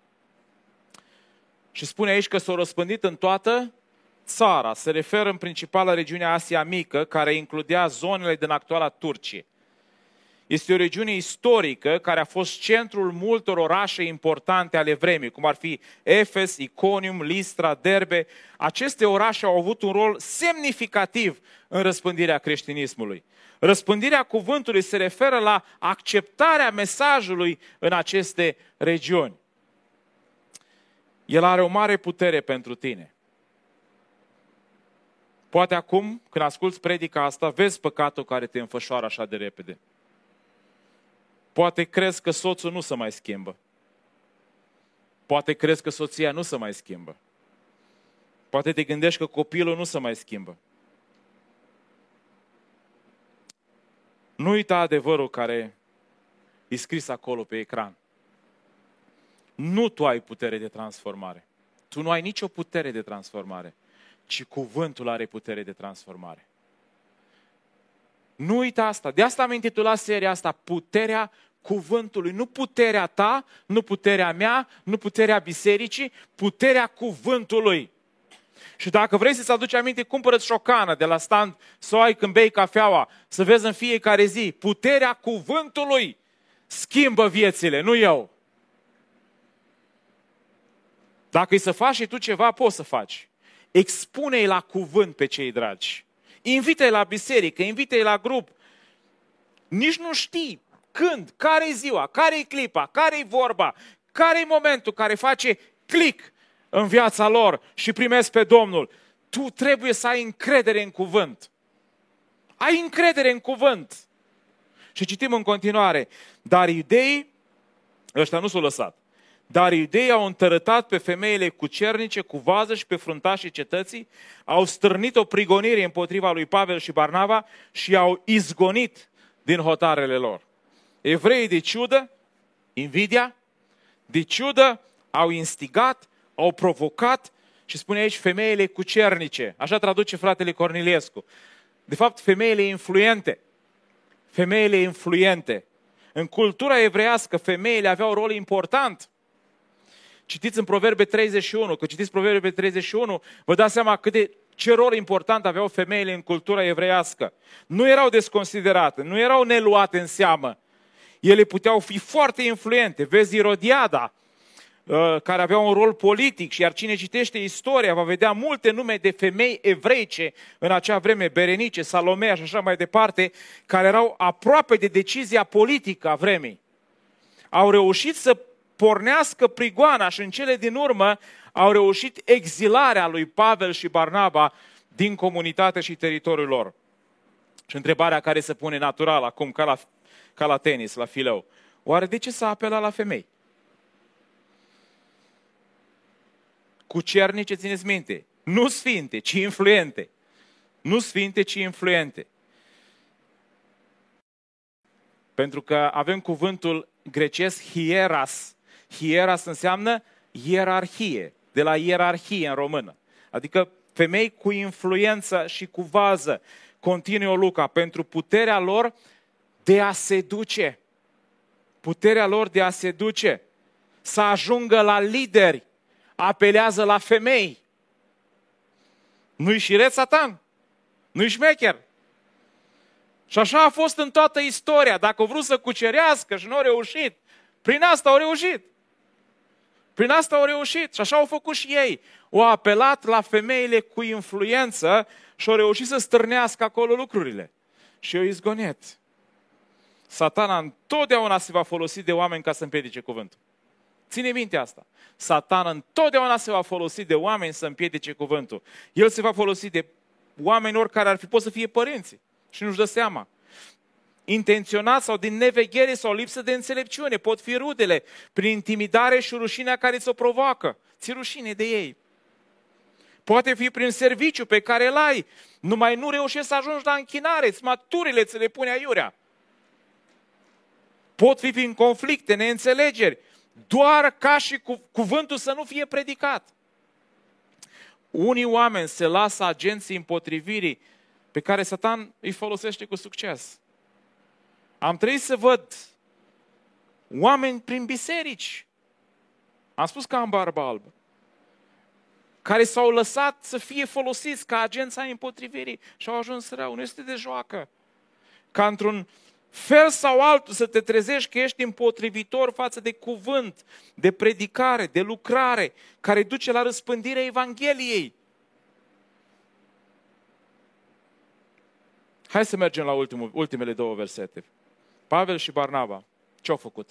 Și spune aici că s-a răspândit în toată țara. Se referă în principal la regiunea Asia Mică, care includea zonele din actuala Turcie. Este o regiune istorică care a fost centrul multor orașe importante ale vremii, cum ar fi Efes, Iconium, Listra, Derbe. Aceste orașe au avut un rol semnificativ în răspândirea creștinismului. Răspândirea cuvântului se referă la acceptarea mesajului în aceste regiuni. El are o mare putere pentru tine. Poate acum, când asculți predica asta, vezi păcatul care te înfășoară așa de repede. Poate crezi că soțul nu se mai schimbă. Poate crezi că soția nu se mai schimbă. Poate te gândești că copilul nu se mai schimbă. Nu uita adevărul care e scris acolo pe ecran. Nu tu ai putere de transformare. Tu nu ai nicio putere de transformare, ci cuvântul are putere de transformare. Nu uita asta. De asta am intitulat seria asta Puterea cuvântului. Nu puterea ta, nu puterea mea, nu puterea bisericii, puterea cuvântului. Și dacă vrei să-ți aduci aminte, cumpără-ți șocană de la stand să o ai când bei cafeaua, să vezi în fiecare zi. Puterea cuvântului schimbă viețile, nu eu. Dacă îi să faci și tu ceva, poți să faci. Expune-i la cuvânt pe cei dragi. Invită-i la biserică, invită-i la grup. Nici nu știi când, care-i ziua, care-i clipa, care-i vorba, care-i momentul care face click în viața lor și primesc pe Domnul. Tu trebuie să ai încredere în cuvânt. Ai încredere în cuvânt. Și citim în continuare. Dar iudeii, ăștia nu s-au lăsat, dar iudeii au întărătat pe femeile cucernice cu vază și pe fruntașii cetății, au stârnit o prigonire împotriva lui Pavel și Barnaba și au izgonit din hotarele lor. Evreii de ciudă, invidia, de ciudă au instigat, au provocat Și spune aici femeile cucernice. Așa traduce fratele Corniliescu. De fapt, femeile influente. Femeile influente. În cultura evreiască, femeile aveau un rol important. Citiți în Proverbe 31, că citiți Proverbe 31, vă dați seama ce rol important aveau femeile în cultura evreiască. Nu erau desconsiderate, nu erau neluate în seamă. Ele puteau fi foarte influente. Vezi Irodiada, care avea un rol politic, iar cine citește istoria va vedea multe nume de femei evreice în acea vreme, Berenice, Salomea și așa mai departe, care erau aproape de decizia politică a vremii. Au reușit să pornească prigoana și în cele din urmă au reușit exilarea lui Pavel și Barnaba din comunitate și teritoriul lor. Și întrebarea care se pune natural acum, ca la tenis, la fileu, oare de ce s-a apelat la femei? Cucernice, țineți minte, nu sfinte, ci influente. Nu sfinte, ci influente. Pentru că avem cuvântul grecesc hieras. Hieras înseamnă ierarhie, de la ierarhie în română. Adică femei cu influență și cu vază. Continuă Luca, pentru puterea lor de a seduce. Puterea lor de a seduce. Să ajungă la lideri. Apelează la femei. Nu-i șiret Satan? Nu-i șmecher? Și așa a fost în toată istoria. Dacă au vrut să cucerească și nu au reușit, prin asta au reușit. Prin asta au reușit. Și așa au făcut și ei. Au apelat la femeile cu influență și au reușit să stârnească acolo lucrurile. Și au izgonit. Satana întotdeauna se va folosi de oameni ca să împiedice cuvântul. Ține minte asta. Satan întotdeauna se va folosi de oameni să împiedice cuvântul. El se va folosi de oameni oricare ar fi, pot să fie părinții și nu-și dă seama. Intenționat sau din neveghere sau lipsă de înțelepciune, pot fi rudele, prin intimidare și rușinea care ți-o provoacă. Ți-e rușine de ei. Poate fi prin serviciu pe care îl ai, numai nu reușești să ajungi la închinare, smaturile ți le pune aiurea. Pot fi prin conflicte, neînțelegeri, doar ca și cuvântul să nu fie predicat. Unii oameni se lasă agenții împotrivirii pe care Satan îi folosește cu succes. Am trăit să văd oameni prin biserici, am spus că am barbă albă, care s-au lăsat să fie folosiți ca agența împotrivirii și au ajuns rău. Nu este de joacă. Ca într-un fel sau altul să te trezești că ești împotrivitor față de cuvânt, de predicare, de lucrare, care duce la răspândirea Evangheliei. Hai să mergem la ultimele două versete. Pavel și Barnaba, ce au făcut?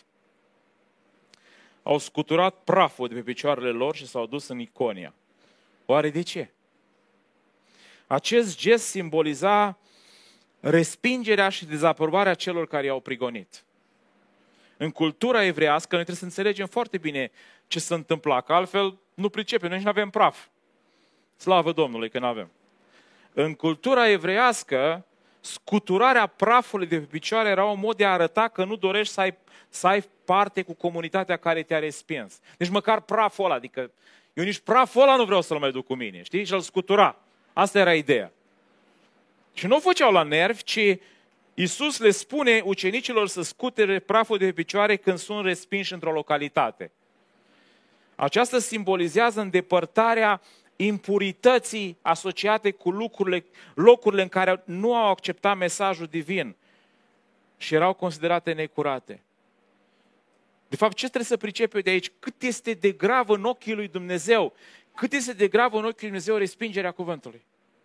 Au scuturat praful de pe picioarele lor și s-au dus în Iconia. Oare de ce? Acest gest simboliza respingerea și dezaprobarea celor care i-au prigonit. În cultura evreiască, noi trebuie să înțelegem foarte bine ce se întâmpla, că altfel nu pricepem, noi nu avem praf. Slavă Domnului că nu avem. În cultura evreiască, scuturarea prafului de pe picioare era un mod de a arăta că nu dorești să ai parte cu comunitatea care te-a respins. Deci măcar praful ăla, adică eu nici praful ăla nu vreau să-l mai duc cu mine, știi? Și îl scutura. Asta era ideea. Și nu o făceau la nervi, ci Iisus le spune ucenicilor să scutere praful de pe picioare când sunt respinși într-o localitate. Aceasta simbolizează îndepărtarea impurității asociate cu locurile în care nu au acceptat mesajul divin și erau considerate necurate. De fapt, ce trebuie să pricep eu de aici? Cât este de grav în ochii lui Dumnezeu? Cât este de grav în ochii lui Dumnezeu respingerea cuvântului?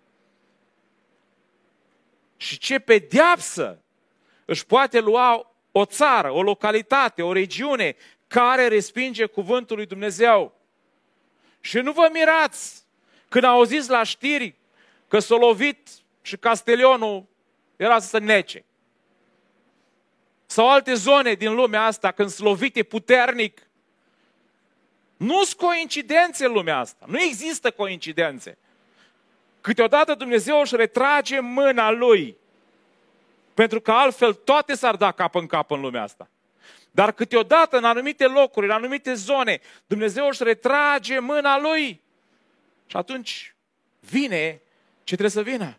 Și ce pedeapsă își poate lua o țară, o localitate, o regiune care respinge cuvântul lui Dumnezeu. Și nu vă mirați când auziți la știri că s-a lovit și Castelionul era să se nece. Sau alte zone din lumea asta când sunt lovite puternic. Nu sunt coincidențe în lumea asta. Nu există coincidențe. Câteodată Dumnezeu își retrage mâna Lui. Pentru că altfel toate s-ar da cap în cap în lumea asta. Dar câteodată în anumite locuri, în anumite zone, Dumnezeu își retrage mâna Lui. Și atunci vine ce trebuie să vină.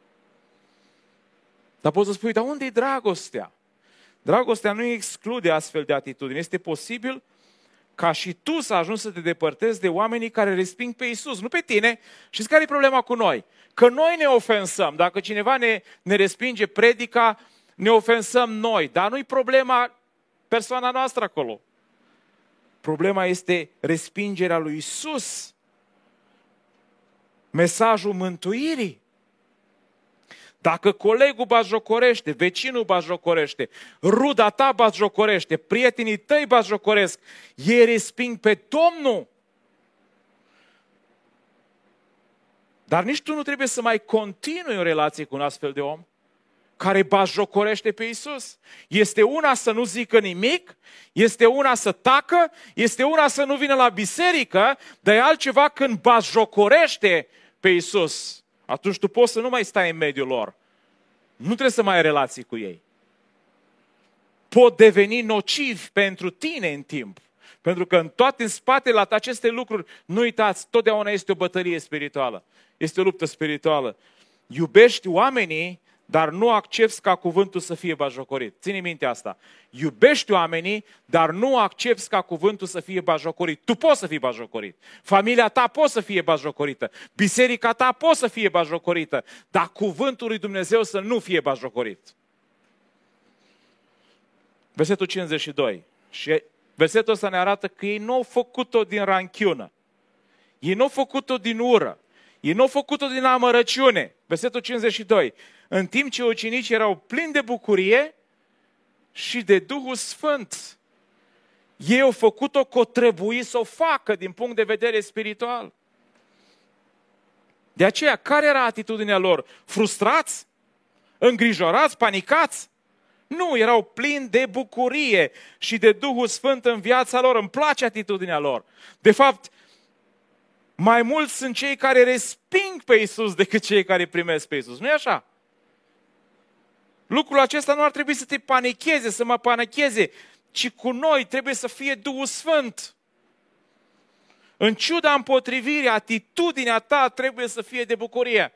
Dar poți să spui, dar unde e dragostea? Dragostea nu exclude astfel de atitudini. Este posibil ca și tu să ajungi să te depărtezi de oamenii care resping pe Iisus, nu pe tine. Știți care e problema cu noi? Că noi ne ofensăm. Dacă cineva ne respinge predica, ne ofensăm noi. Dar nu-i problema persoana noastră acolo. Problema este respingerea lui Iisus. Mesajul mântuirii. Dacă colegul batjocorește, vecinul batjocorește, ruda ta batjocorește, prietenii tăi batjocoresc, ei resping pe Domnul. Dar nici tu nu trebuie să mai continui o relație cu un astfel de om care batjocorește pe Iisus. Este una să nu zică nimic, este una să tacă, este una să nu vină la biserică, dar e altceva când batjocorește pe Iisus. Atunci tu poți să nu mai stai în mediul lor. Nu trebuie să mai ai relații cu ei. Pot deveni nocivi pentru tine în timp. Pentru că în spatele aceste lucruri, nu uitați, totdeauna este o bătălie spirituală. Este o luptă spirituală. Iubești oamenii, dar nu accepți ca cuvântul să fie batjocorit. Ține minte asta. Iubești oamenii, dar nu accepți ca cuvântul să fie batjocorit. Tu poți să fii batjocorit. Familia ta poate să fie batjocorită. Biserica ta poate să fie batjocorită. Dar cuvântul lui Dumnezeu să nu fie batjocorit. Versetul 52. Și versetul ăsta ne arată că ei nu au făcut-o din ranchiună. Ei nu au făcut-o din ură. Ei nu au făcut-o din amărăciune. Versetul 52. În timp ce ucenicii erau plini de bucurie și de Duhul Sfânt. Ei au făcut-o că o trebuie să o facă din punct de vedere spiritual. De aceea, care era atitudinea lor? Frustrați? Îngrijorați? Panicați? Nu, erau plini de bucurie și de Duhul Sfânt în viața lor. Îmi place atitudinea lor. De fapt, mai mulți sunt cei care resping pe Iisus decât cei care primesc pe Iisus. Nu-i așa? Lucrul acesta nu ar trebui să te panicheze, să mă panicheze, ci cu noi trebuie să fie Duhul Sfânt. În ciuda împotrivirii, atitudinea ta trebuie să fie de bucurie.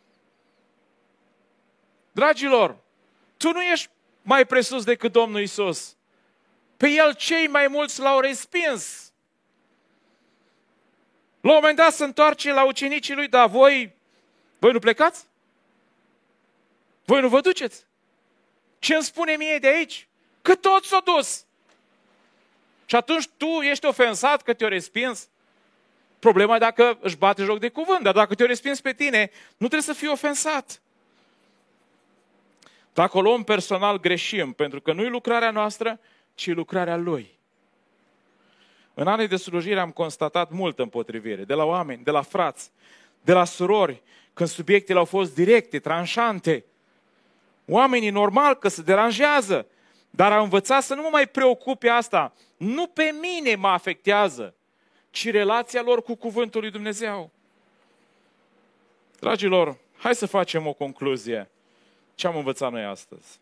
Dragilor, tu nu ești mai presus decât Domnul Iisus. Pe El cei mai mulți l-au respins. La un moment dat se întoarce la ucenicii lui, dar voi nu plecați? Voi nu vă duceți? Ce îmi spune mie de aici? Că toți s-au dus. Și atunci tu ești ofensat că te-o respins? Problema e dacă își bate joc de cuvânt, dar dacă te-o respins pe tine, nu trebuie să fii ofensat. Dacă o luăm personal, greșim, pentru că nu-i lucrarea noastră, ci lucrarea Lui. În anii de slujire am constatat multă împotrivire, de la oameni, de la frați, de la surori, când subiectele au fost directe, tranșante. Oamenii normal că se deranjează, dar au învățat să nu mă mai preocupe asta. Nu pe mine mă afectează, ci relația lor cu cuvântul lui Dumnezeu. Dragilor, hai să facem o concluzie. Ce am învățat noi astăzi?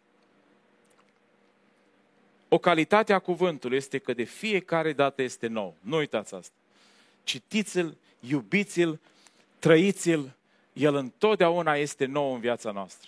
O calitate a cuvântului este că de fiecare dată este nou. Nu uitați asta. Citiți-l, iubiți-l, trăiți-l. El întotdeauna este nou în viața noastră.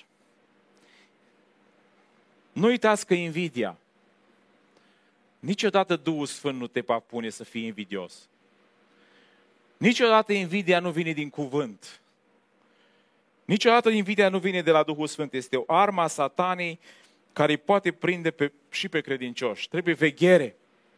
Nu uitați că invidia, niciodată Duhul Sfânt nu te va pune să fii invidios. Niciodată invidia nu vine din cuvânt. Niciodată invidia nu vine de la Duhul Sfânt. Este o armă a Satanei care îi poate prinde și pe credincioși. Trebuie veghere.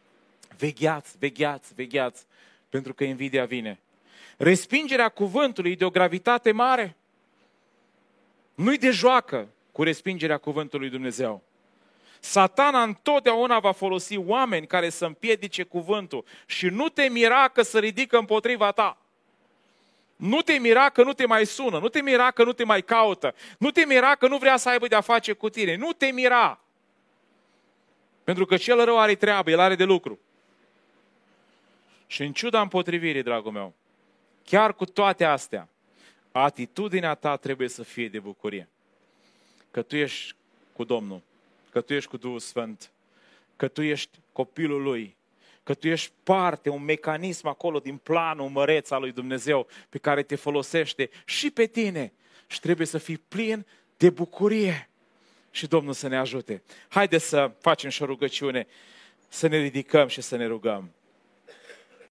Vegheați, pentru că invidia vine. Respingerea cuvântului e de o gravitate mare. Nu-i de joacă cu respingerea cuvântului lui Dumnezeu. Satana întotdeauna va folosi oameni care să împiedice cuvântul și nu te mira că se ridică împotriva ta. Nu te mira că nu te mai sună, nu te mira că nu te mai caută, nu te mira că nu vrea să aibă de-a face cu tine, nu te mira. Pentru că cel rău are treabă, el are de lucru. Și în ciuda împotrivirii, dragul meu, chiar cu toate astea, atitudinea ta trebuie să fie de bucurie. Că tu ești cu Domnul, că tu ești cu Duhul Sfânt, că tu ești copilul Lui că tu ești parte, un mecanism acolo din planul măreț al lui Dumnezeu pe care te folosește și pe tine și trebuie să fii plin de bucurie. Și Domnul să ne ajute. Haideți să facem și o rugăciune, să ne ridicăm și să ne rugăm.